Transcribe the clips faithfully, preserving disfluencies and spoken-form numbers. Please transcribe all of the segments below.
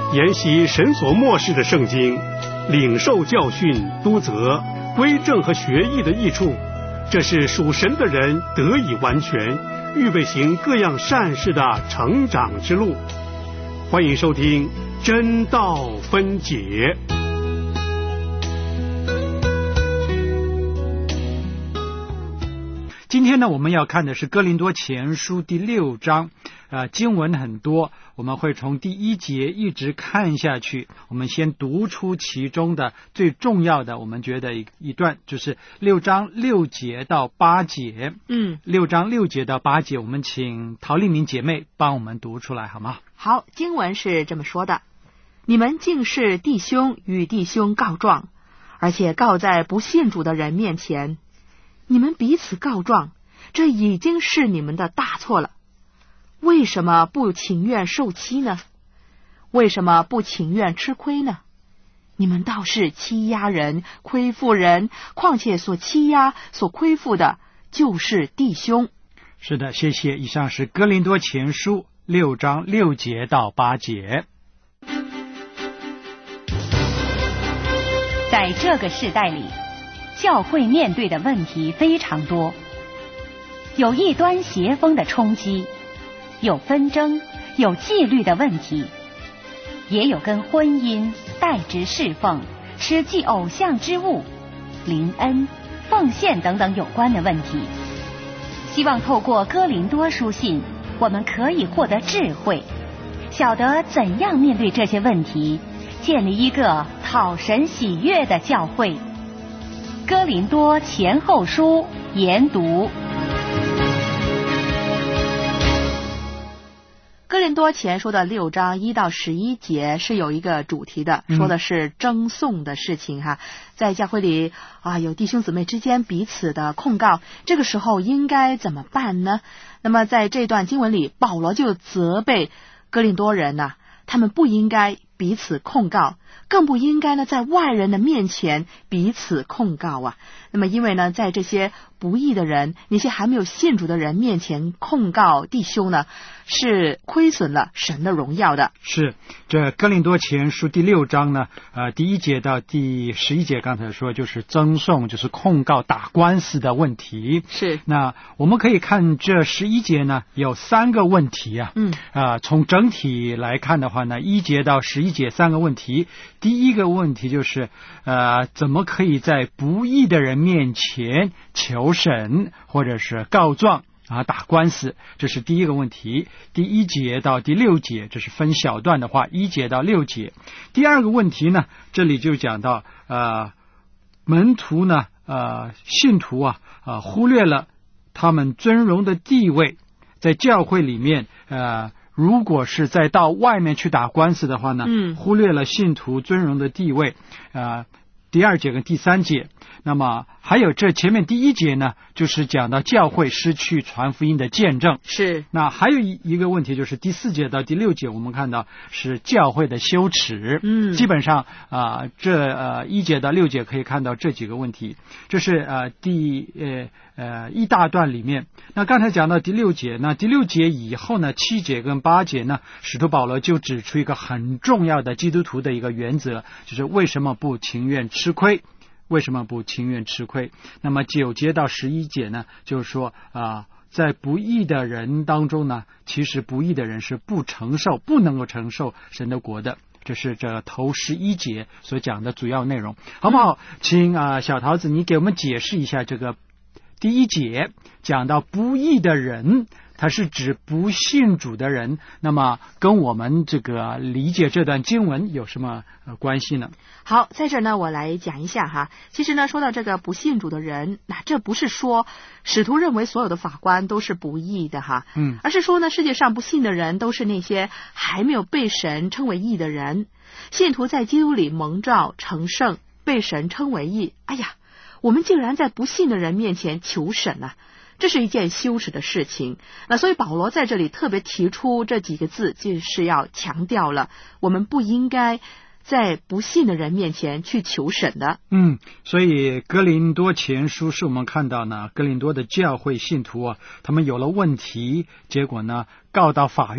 研习神所默示的圣经，领受教训、督责、归正和学艺的益处，这是属神的人得以完全，预备行各样善事的成长之路。欢迎收听真道分解。 今天呢，我们要看的是哥林多前书第六章，呃，经文很多，我们会从第一节一直看下去。我们先读出其中的最重要的，我们觉得一一段，就是六章六节到八节。 嗯， 六章六节到八节，我们请陶丽明姐妹帮我们读出来好吗？ 好，经文是这么说的：你们竟是弟兄与弟兄告状，而且告在不信主的人面前。你们彼此告状，这已经是你们的大错了。为什么不情愿受欺呢？为什么不情愿吃亏呢？你们倒是欺压人、亏负人，况且所欺压、所亏负的，就是弟兄。 是的，谢谢。以上是哥林多前书六章六节到八节。 在这个世代里，教会面对的问题非常多，有异端邪风的冲击，有纷争，有纪律的问题，也有跟婚姻、代职侍奉、吃祭偶像之物、灵恩、奉献等等有关的问题。希望透过哥林多书信，我们可以获得智慧，晓得怎样面对这些问题，建立一个讨神喜悦的教会。哥林多前后书研读。 哥林多前书的六章一到十一节是有一个主题的，说的是争讼的事情哈。在教会里啊，有弟兄姊妹之间彼此的控告，这个时候应该怎么办呢？那么在这段经文里，保罗就责备哥林多人呐、啊，他们不应该彼此控告，更不应该呢在外人的面前彼此控告啊。那么因为呢，在这些不义的人，那些还没有信主的人面前控告弟兄呢，是亏损了神的荣耀的。 是，这哥林多前书第六章呢，呃，第一节到第十一节，刚才说就是争讼，就是控告打官司的问题。 是， 那我们可以看这十一节呢，有三个问题啊。 嗯， 啊、呃，从整体来看的话呢，一节到十一节三个问题。第一个问题就是，呃，怎么可以在不义的人面前求审或者是告状啊，打官司，这是第一个问题。第一节到第六节，这是分小段的话，一节到六节。第二个问题呢，这里就讲到呃，门徒呢，呃，信徒啊，呃，忽略了他们尊荣的地位，在教会里面，呃，如果是再到外面去打官司的话呢， 嗯， 忽略了信徒尊荣的地位，呃，第二节跟第三节。那么还有这前面第一节呢，就是讲到教会失去传福音的见证。 是。 那还有一一个问题就是第四节到第六节，我们看到是教会的羞耻。 嗯， 基本上啊、呃，这呃一节到六节可以看到这几个问题，这是呃第呃呃一大段里面。那刚才讲到第六节，那第六节以后呢，七节跟八节呢，使徒保罗就指出一个很重要的基督徒的一个原则，就是为什么不情愿吃亏。为什么不情愿吃亏？那么九节到十一节呢，就是说啊、呃，在不义的人当中呢，其实不义的人是不承受、不能够承受神的国的。这是这头十一节所讲的主要内容，好不好？嗯、请啊、呃，小桃子，你给我们解释一下这个第一节讲到不义的人。它是指不信主的人，那么跟我们这个理解这段经文有什么、呃、关系呢？ 好，在这儿呢，我来讲一下哈。其实呢，说到这个不信主的人，那这不是说使徒认为所有的法官都是不义的哈， 嗯， 而是说呢，世界上不信的人都是那些还没有被神称为义的人。信徒在基督里蒙召成圣，被神称为义。哎呀，我们竟然在不信的人面前求审啊！这是一件羞耻的事情。那所以保罗在这里特别提出这几个字，就是要强调了我们不应该在不信的人面前去求审的。 嗯，所以哥林多前书是我们看到呢，哥林多的教会信徒啊，他们有了问题，结果呢告到法院，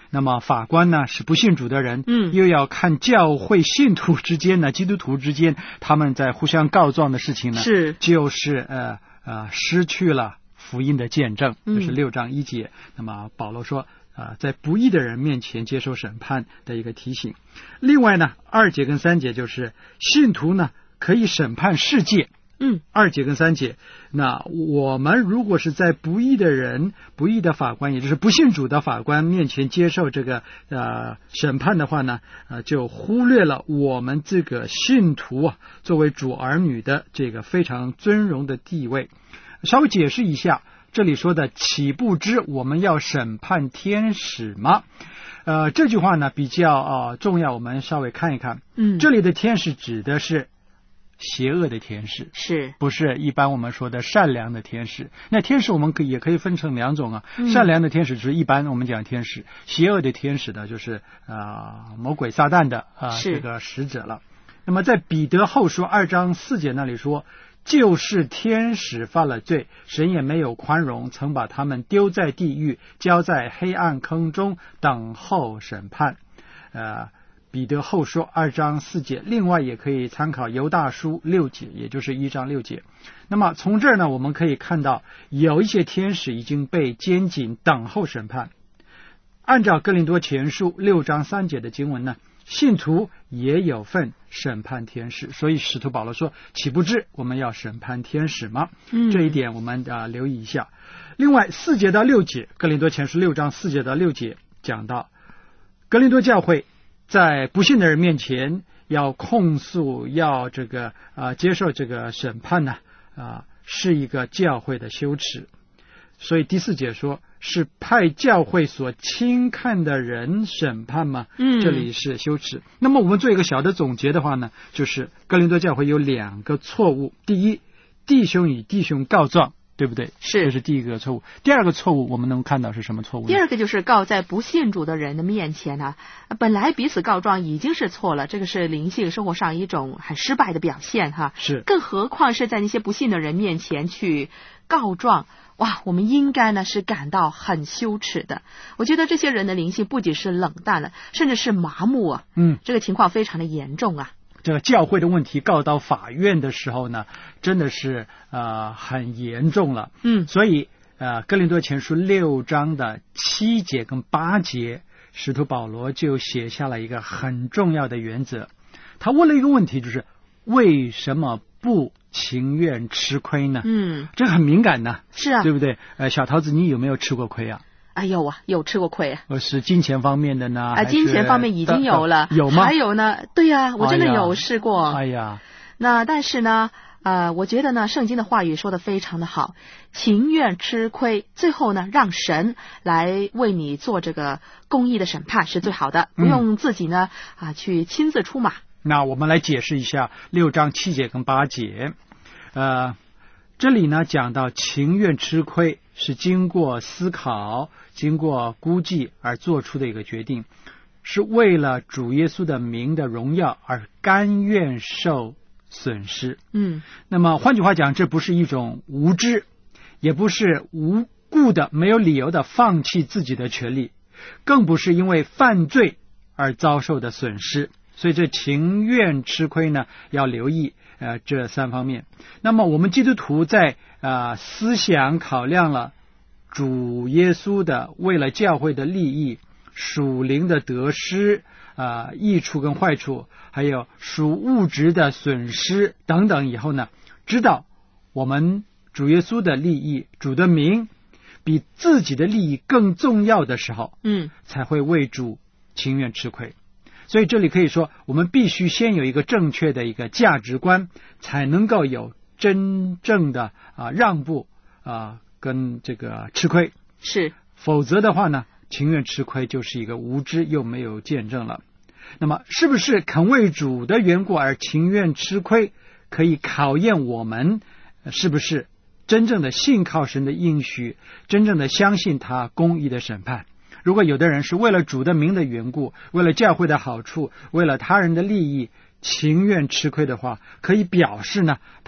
那么法官呢是不信主的人， 嗯， 又要看教会信徒之间呢，基督徒之间他们在互相告状的事情呢， 是就是呃呃失去了福音的见证， 嗯这是六章一节。那么保罗说啊、呃，在不义的人面前接受审判的一个提醒。另外呢，二节跟三节就是信徒呢可以审判世界。 嗯， 二节跟三节，那我们如果是在不义的人、不义的法官，也就是不信主的法官面前接受这个呃审判的话呢，呃，就忽略了我们这个信徒啊，作为主儿女的这个非常尊荣的地位。稍微解释一下，这里说的岂不知我们要审判天使吗？呃，这句话呢比较呃重要，我们稍微看一看。 嗯， 这里的天使指的是邪恶的天使， 是不是一般我们说的善良的天使？那天使我们可以也可以分成两种啊， 嗯、 善良的天使就是一般我们讲天使，邪恶的天使呢就是啊、呃、魔鬼撒旦的啊、呃、这个使者了。那么在彼得后书二章四节那里说，就是天使犯了罪，神也没有宽容，曾把他们丢在地狱，交在黑暗坑中，等候审判。呃。彼得后书二章四节，另外也可以参考犹大书六节，也就是一章六节。那么从这儿呢，我们可以看到有一些天使已经被监禁，等候审判。按照哥林多前书六章三节的经文呢，信徒也有份审判天使，所以使徒保罗说，岂不知我们要审判天使吗？ 嗯， 这一点我们啊、呃、留意一下。另外四节到六节，哥林多前书六章四节到六节讲到哥林多教会在不信的人面前要控诉，要这个啊、呃、接受这个审判呢啊、呃、是一个教会的羞耻。所以第四节说是派教会所轻看的人审判吗？ 嗯， 这里是羞耻。那么我们做一个小的总结的话呢，就是哥林多教会有两个错误。第一，弟兄与弟兄告状，对不对？ 是， 这是第一个错误。第二个错误我们能看到是什么错误呢？ 第二个就是告在不信主的人的面前呢、啊，本来彼此告状已经是错了，这个是灵性生活上一种很失败的表现哈。 是， 更何况是在那些不信的人面前去告状。哇，我们应该呢是感到很羞耻的。我觉得这些人的灵性不仅是冷淡了，甚至是麻木啊。 嗯， 这个情况非常的严重啊。 这个教会的问题告到法院的时候呢，真的是呃很严重了。 嗯， 所以呃哥林多前书六章的七节跟八节，使徒保罗就写下了一个很重要的原则。他问了一个问题，就是为什么不情愿吃亏呢？ 嗯， 这个很敏感的， 是啊， 对不对？呃，小桃子，你有没有吃过亏啊？ 哎呦啊，有吃过亏啊！ 呃，是金钱方面的呢？ 啊，金钱方面已经有了， 有吗？ 还有呢，对呀、啊，我真的有试过。 哎呀， 那但是呢，呃，我觉得呢，圣经的话语说得非常的好，情愿吃亏，最后呢，让神来为你做这个公义的审判是最好的，不用自己呢啊去亲自出马。 那我们来解释一下六章七节跟八节。呃，这里呢讲到情愿吃亏是经过思考、经过估计而做出的一个决定，是为了主耶稣的名的荣耀而甘愿受损失。 嗯， 那么换句话讲，这不是一种无知，也不是无故的、没有理由的放弃自己的权利，更不是因为犯罪而遭受的损失。所以这情愿吃亏呢，要留意呃这三方面。那么我们基督徒在呃思想考量了主耶稣的为了教会的利益、属灵的得失啊、呃、益处跟坏处，还有属物质的损失等等以后呢，知道我们主耶稣的利益、主的名比自己的利益更重要的时候， 嗯，才会为主情愿吃亏。所以这里可以说，我们必须先有一个正确的一个价值观，才能够有真正的啊让步啊跟这个吃亏。 是， 否则的话呢，情愿吃亏就是一个无知又没有见证了。那么是不是肯为主的缘故而情愿吃亏，可以考验我们是不是真正的信靠神的应许，真正的相信他公义的审判。如果有的人是为了主的名的缘故，为了教会的好处，为了他人的利益，情愿吃亏的话，可以表示呢，他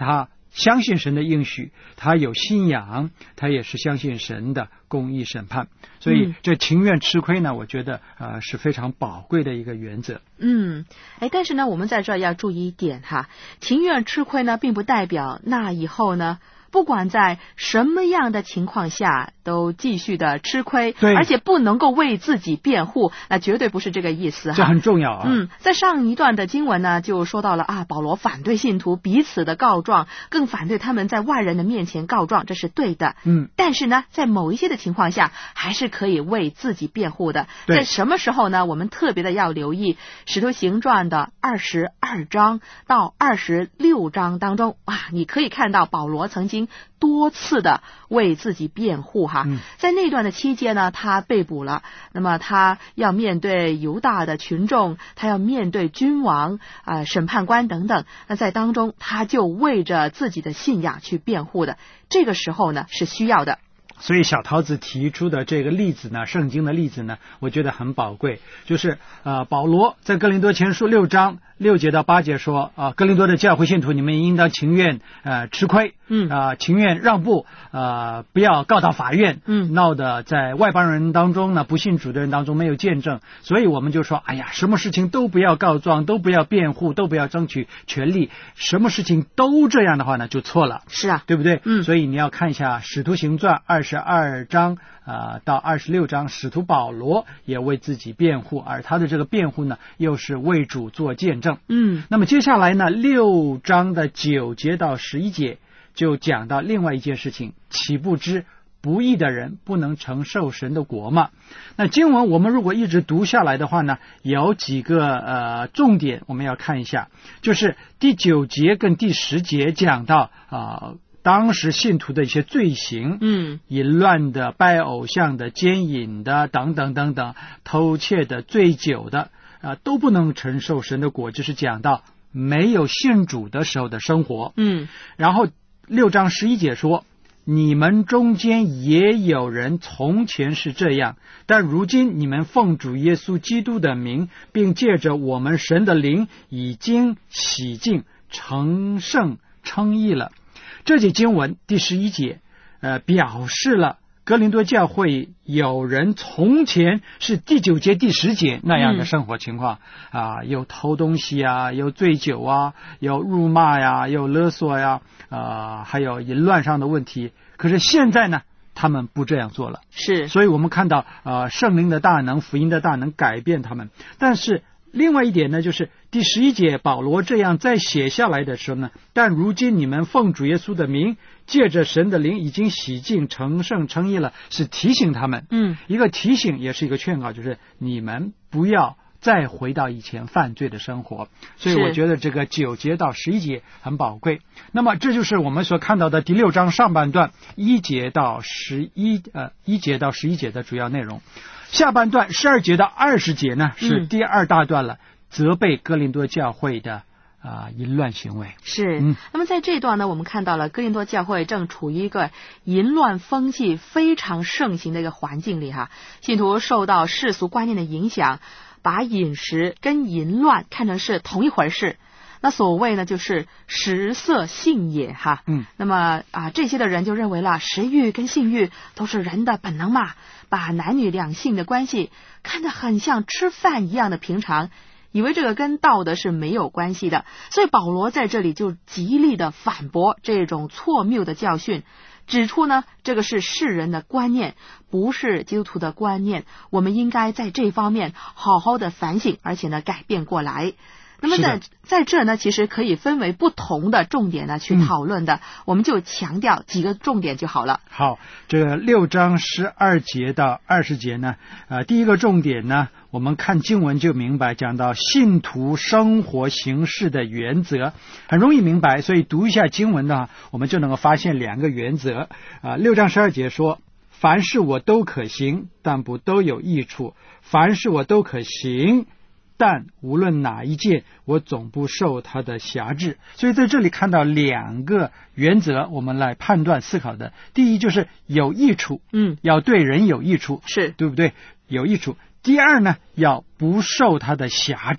相信神的应许，他有信仰，他也是相信神的公义审判。所以这情愿吃亏呢，我觉得呃是非常宝贵的一个原则。 嗯，哎，但是呢，我们在这儿要注意一点哈，情愿吃亏呢，并不代表那以后呢，不管在什么样的情况下都继续的吃亏，而且不能够为自己辩护，那绝对不是这个意思哈。 这很重要啊。 嗯，在上一段的经文呢，就说到了啊，保罗反对信徒彼此的告状，更反对他们在外人的面前告状，这是对的。 嗯， 但是呢，在某一些的情况下，还是可以为自己辩护的。在什么时候呢？我们特别的要留意《使徒行传》的二十二章到二十六章当中啊，你可以看到保罗曾经多次的为自己辩护哈。 嗯、 在那段的期间呢，他被捕了，那么他要面对犹大的群众，他要面对君王啊、呃、审判官等等，那在当中他就为着自己的信仰去辩护的，这个时候呢是需要的。 所以小桃子提出的这个例子呢，圣经的例子呢，我觉得很宝贵，就是呃，保罗在哥林多前书六章六节到八节说啊、呃，哥林多的教会信徒，你们应当情愿呃吃亏， 嗯啊、呃，情愿让步，呃，不要告到法院， 嗯， 闹得在外邦人当中呢，不信主的人当中没有见证，所以我们就说，哎呀，什么事情都不要告状，都不要辩护，都不要争取权利，什么事情都这样的话呢，就错了， 是啊， 对不对？ 嗯， 所以你要看一下《使徒行传》二十二章啊、呃、到二十六章，使徒保罗也为自己辩护，而他的这个辩护呢，又是为主做见证。 嗯， 那么接下来呢，六章的九节到十一节就讲到另外一件事情，岂不知不义的人不能承受神的国吗？那经文我们如果一直读下来的话呢，有几个呃重点我们要看一下，就是第九节跟第十节讲到啊、呃当时信徒的一些罪行， 嗯， 淫乱的、拜偶像的、奸淫的等等等等，偷窃的、醉酒的，啊、呃，都不能承受神的国，就是讲到没有信主的时候的生活。 嗯， 然后六章十一节说，你们中间也有人从前是这样，但如今你们奉主耶稣基督的名，并借着我们神的灵，已经洗净、成圣、称义了。这节经文第十一节，呃，表示了哥林多教会有人从前是第九节、第十节那样的生活情况啊、嗯呃，有偷东西啊，有醉酒啊，有辱骂呀，有勒索呀，啊、呃，还有淫乱上的问题。可是现在呢，他们不这样做了， 是， 所以我们看到呃圣灵的大能、福音的大能改变他们。但是另外一点呢，就是第十一节保罗这样再写下来的时候呢，但如今你们奉主耶稣的名，借着神的灵已经洗净、成圣、称义了，是提醒他们， 嗯， 一个提醒也是一个劝告，就是你们不要再回到以前犯罪的生活。所以我觉得这个九节到十一节很宝贵。那么这就是我们所看到的第六章上半段一节到十一呃一节到十一节的主要内容。下半段十二节到二十节呢，是第二大段了，嗯、责备哥林多教会的啊、呃、淫乱行为。 是、 嗯， 那么在这段呢，我们看到了哥林多教会正处于一个淫乱风气非常盛行的一个环境里哈，信徒受到世俗观念的影响，把饮食跟淫乱看成是同一回事。那所谓呢，就是食色性也哈。 嗯， 那么啊，这些的人就认为了，食欲跟性欲都是人的本能嘛，把男女两性的关系看得很像吃饭一样的平常，以为这个跟道德是没有关系的。所以保罗在这里就极力的反驳这种错谬的教训，指出呢，这个是世人的观念，不是基督徒的观念，我们应该在这方面好好的反省，而且呢改变过来。那么在在这呢，其实可以分为不同的重点呢去讨论的、嗯，我们就强调几个重点就好了。 好，这六章十二节到二十节呢，呃，第一个重点呢，我们看经文就明白，讲到信徒生活行事的原则，很容易明白，所以读一下经文呢，我们就能够发现两个原则。啊、呃，六章十二节说，凡事我都可行，但不都有益处；凡事我都可行，但无论哪一件，我总不受他的辖制。所以在这里看到两个原则，我们来判断思考的。第一就是有益处， 嗯， 要对人有益处， 是对不对？有益处。第二呢，要不受他的辖制，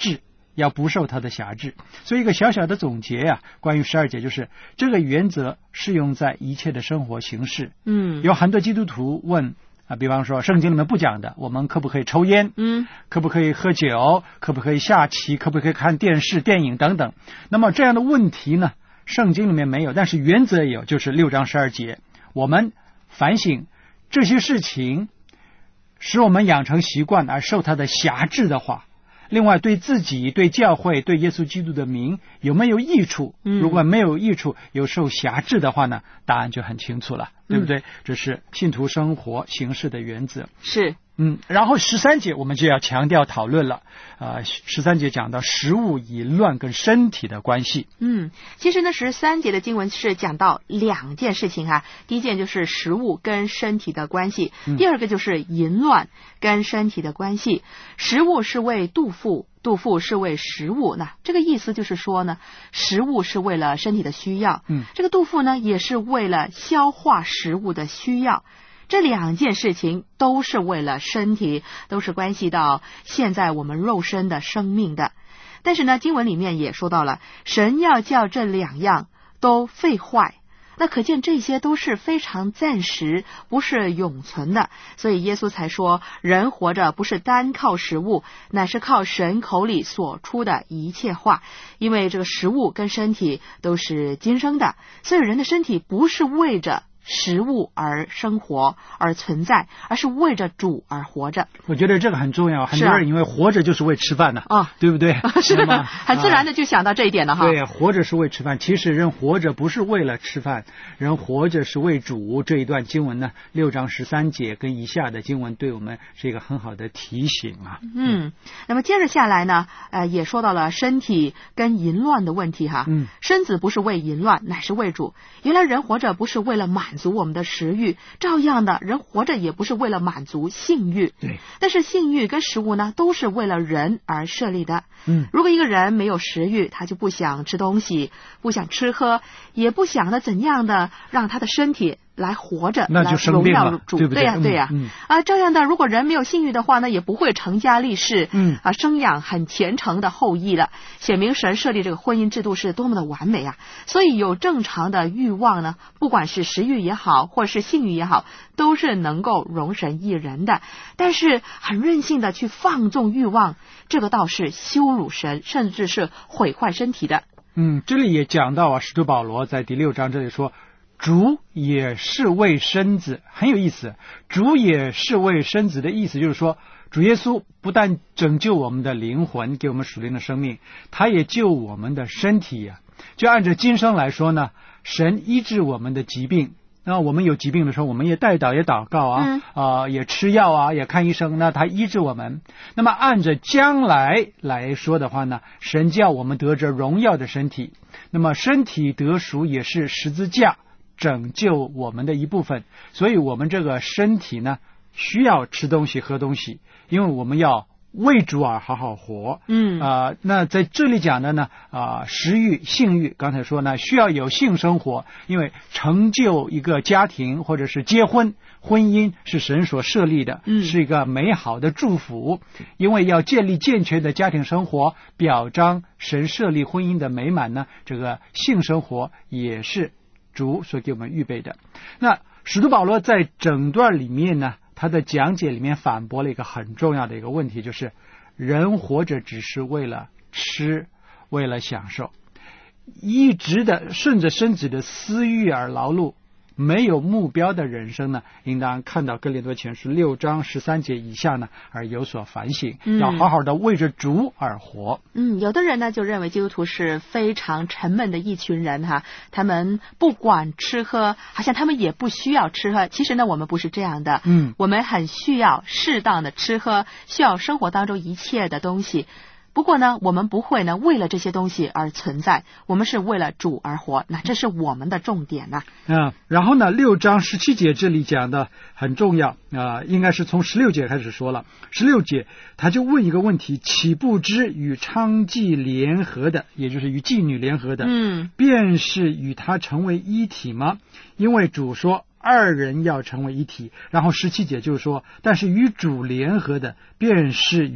要不受他的辖制。所以一个小小的总结呀、啊，关于十二节就是这个原则适用在一切的生活形式。 嗯， 有很多基督徒问啊，比方说圣经里面不讲的，我们可不可以抽烟？ 嗯， 可不可以喝酒？可不可以下棋？可不可以看电视、电影等等？那么这样的问题呢，圣经里面没有，但是原则有，就是六章十二节。我们反省这些事情使我们养成习惯而受他的辖制的话，另外对自己、对教会、对耶稣基督的名有没有益处？如果没有益处，有受辖制的话呢，答案就很清楚了，对不对？嗯、这是信徒生活形式的原则。 是。 嗯，然后十三节我们就要强调讨论了。呃，十三节讲到食物淫乱跟身体的关系。 嗯，其实呢，十三节的经文是讲到两件事情哈。第一件就是食物跟身体的关系， 嗯、 第二个就是淫乱跟身体的关系。食物是为肚腹，肚腹是为食物。那这个意思就是说呢，食物是为了身体的需要， 嗯， 这个肚腹呢也是为了消化食物的需要。这两件事情都是为了身体，都是关系到现在我们肉身的生命的。但是呢，经文里面也说到了，神要叫这两样都废坏，那可见这些都是非常暂时，不是永存的。所以耶稣才说，人活着不是单靠食物，乃是靠神口里所出的一切话。因为这个食物跟身体都是今生的，所以人的身体不是为着食物而生活而存在，而是为着主而活着。 我觉得这个很重要，很多人以为活着就是为吃饭的啊， 对不对？ 是吗？很自然的就想到这一点了哈。 对，活着是为吃饭。其实人活着不是为了吃饭，人活着是为主。这一段经文呢，六章十三节跟以下的经文对我们是一个很好的提醒啊。 嗯，那么接着下来呢，呃，也说到了身体跟淫乱的问题哈。 嗯， 身子不是为淫乱，乃是为主。原来人活着不是为了满足我们的食欲，照样的人活着也不是为了满足性欲。 对， 但是性欲跟食物呢，都是为了人而设立的。 嗯， 如果一个人没有食欲，他就不想吃东西，不想吃喝，也不想的怎样的让他的身体来活着， 那就生病了， 主对不对？ 对呀、啊，对呀、啊嗯嗯。 啊，这样的，如果人没有性欲的话呢，也不会成家立室， 嗯啊，生养很虔诚的后裔了。显明神设立这个婚姻制度是多么的完美啊！所以有正常的欲望呢，不管是食欲也好，或是性欲也好，都是能够容神一人的。但是很任性的去放纵欲望，这个倒是羞辱神，甚至是毁坏身体的。 嗯，这里也讲到啊，使徒保罗在第六章这里说，主也是为身子，很有意思。主也是为身子的意思就是说，主耶稣不但拯救我们的灵魂，给我们属灵的生命，他也救我们的身体呀、啊。就按照今生来说呢，神医治我们的疾病。那我们有疾病的时候，我们也代祷也祷告啊， 嗯、 呃，也吃药啊，也看医生，那他医治我们。那么按着将来来说的话呢，神叫我们得着荣耀的身体，那么身体得赎也是十字架拯救我们的一部分。所以我们这个身体呢，需要吃东西喝东西，因为我们要为主而好好活。 嗯啊、呃，那在这里讲的呢，啊、呃，食欲、性欲，刚才说呢，需要有性生活，因为成就一个家庭或者是结婚，婚姻是神所设立的， 嗯， 是一个美好的祝福。因为要建立健全的家庭生活，表彰神设立婚姻的美满呢，这个性生活也是主所给我们预备的。那使徒保罗在整段里面呢，他的讲解里面反驳了一个很重要的一个问题，就是人活着只是为了吃，为了享受，一直的顺着身子的私欲而劳碌，没有目标的人生呢，应当看到哥林多前书六章十三节以下呢，而有所反省， 嗯、 要好好的为着主而活。 嗯，有的人呢就认为基督徒是非常沉闷的一群人哈，他们不管吃喝，好像他们也不需要吃喝。其实呢，我们不是这样的， 嗯， 我们很需要适当的吃喝，需要生活当中一切的东西。不过呢，我们不会呢为了这些东西而存在，我们是为了主而活，那这是我们的重点呐、 啊。嗯，然后呢，六章十七节这里讲的很重要啊、呃，应该是从十六节开始说了。十六节他就问一个问题：岂不知与娼妓联合的，也就是与妓女联合的， 嗯， 便是与他成为一体吗？因为主说二人要成为一体。然后十七节就是说，但是与主联合的，便是与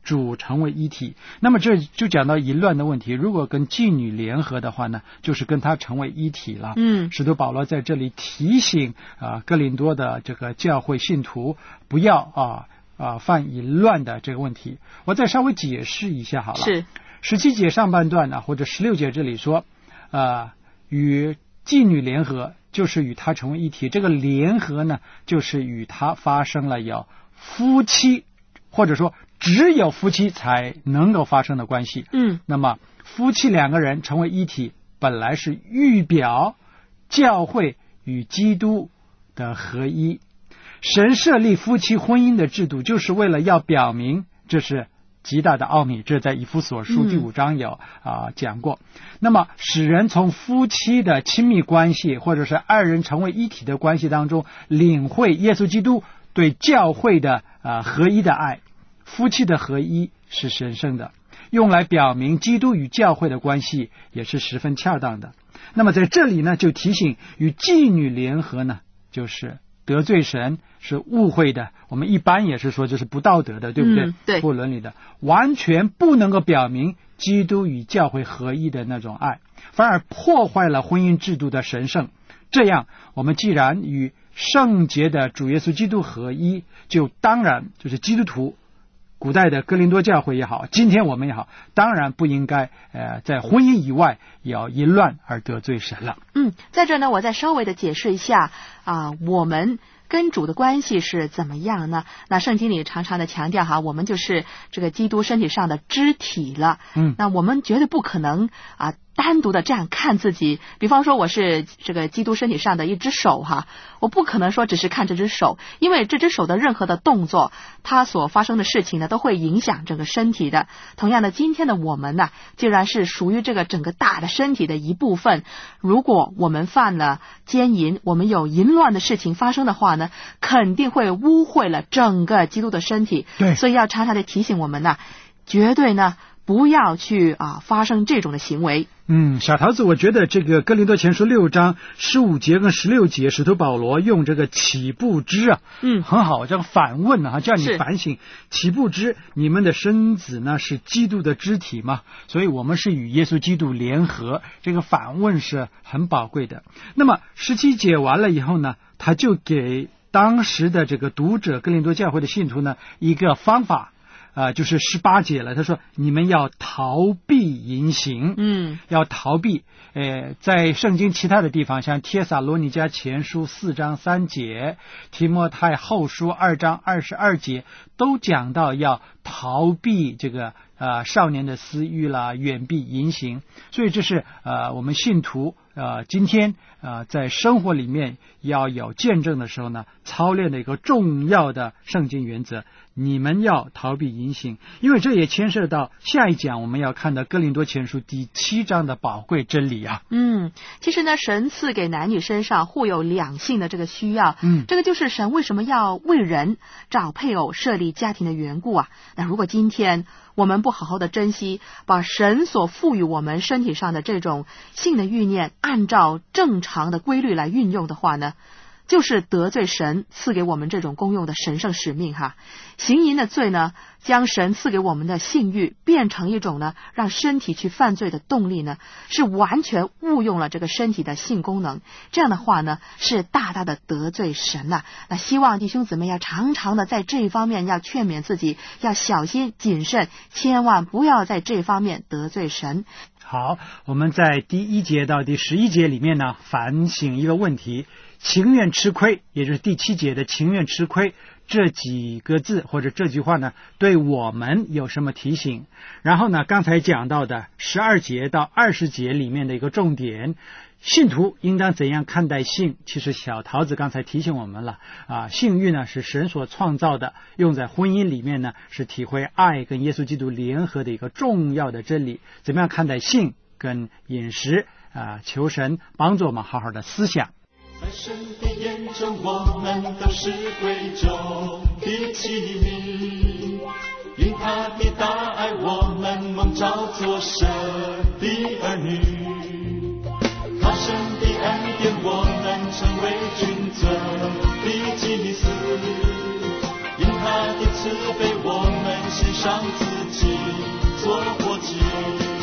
主成为一体。那么这就讲到淫乱的问题，如果跟妓女联合的话呢，就是跟他成为一体了。 嗯， 使徒保罗在这里提醒啊、呃、哥林多的这个教会信徒不要啊啊犯淫乱的这个问题。我再稍微解释一下好了。 是十七节上半段呢，或者十六节这里说，呃，与妓女联合就是与他成为一体。这个联合呢，就是与他发生了有夫妻，或者说只有夫妻才能够发生的关系。 嗯， 那么夫妻两个人成为一体，本来是预表教会与基督的合一。神设立夫妻婚姻的制度，就是为了要表明这是极大的奥秘，这在以弗所书第五章有啊、呃、讲过。那么使人从夫妻的亲密关系，或者是二人成为一体的关系当中，领会耶稣基督对教会的啊、呃、合一的爱。夫妻的合一是神圣的，用来表明基督与教会的关系也是十分恰当的。那么在这里呢，就提醒与妓女联合呢，就是得罪神，是误会的。我们一般也是说这是不道德的，对不对？ 嗯、对， 不伦理的，完全不能够表明基督与教会合一的那种爱，反而破坏了婚姻制度的神圣。这样，我们既然与圣洁的主耶稣基督合一，就当然就是基督徒，古代的哥林多教会也好，今天我们也好，当然不应该呃在婚姻以外也要淫乱而得罪神了。 嗯，在这呢，我再稍微的解释一下啊、呃，我们跟主的关系是怎么样呢？那圣经里常常的强调哈，我们就是这个基督身体上的肢体了。 嗯， 那我们绝对不可能啊、呃、单独的这样看自己。比方说我是这个基督身体上的一只手哈，我不可能说只是看这只手，因为这只手的任何的动作，它所发生的事情呢，都会影响整个身体的。同样的，今天的我们呢，既然是属于这个整个大的身体的一部分，如果我们犯了奸淫，我们有淫乱的事情发生的话呢，肯定会污秽了整个基督的身体。 对， 所以要常常的提醒我们呢，绝对呢不要去啊发生这种的行为。 嗯，小桃子，我觉得这个哥林多前书六章十五节跟十六节，使徒保罗用这个起步之啊， 嗯， 很好，这样反问啊，叫你是反省。起步之，你们的身子呢是基督的肢体嘛，所以我们是与耶稣基督联合，这个反问是很宝贵的。那么十七节完了以后呢，他就给当时的这个读者哥林多教会的信徒呢一个方法。啊、呃，就是十八节了。他说：“你们要逃避淫行， 嗯， 要逃避。呃，在圣经其他的地方，像帖撒罗尼迦前书四章三节、提摩太后书二章二十二节，都讲到要逃避这个呃少年的私欲啦，远避淫行。所以这是呃我们信徒呃今天呃在生活里面要有见证的时候呢，操练的一个重要的圣经原则。”你们要逃避淫行，因为这也牵涉到下一讲我们要看的哥林多前书第七章的宝贵真理啊。 嗯，其实呢，神赐给男女身上互有两性的这个需要， 嗯， 这个就是神为什么要为人找配偶、设立家庭的缘故啊。那如果今天我们不好好的珍惜，把神所赋予我们身体上的这种性的欲念，按照正常的规律来运用的话呢，就是得罪神赐给我们这种公用的神圣使命哈。行淫的罪呢，将神赐给我们的性欲变成一种呢让身体去犯罪的动力呢，是完全误用了这个身体的性功能。这样的话呢，是大大的得罪神呐、啊。那希望弟兄姊妹要常常的在这一方面要劝勉自己，要小心谨慎，千万不要在这方面得罪神。 好，我们在第一节到第十一节里面呢，反省一个问题：情愿吃亏，也就是第七节的情愿吃亏这几个字或者这句话呢，对我们有什么提醒？然后呢，刚才讲到的十二节到二十节里面的一个重点，信徒应当怎样看待性？其实小桃子刚才提醒我们了啊，性欲呢是神所创造的，用在婚姻里面呢是体会爱跟耶稣基督联合的一个重要的真理。怎么样看待性跟饮食啊？求神帮助我们好好的思想。 在神的眼中，我们都是贵重的器皿，因他的大爱，我们蒙召做神的儿女。他神的恩典，我们成为君尊的祭司，因他的慈悲，我们献上自己做活祭。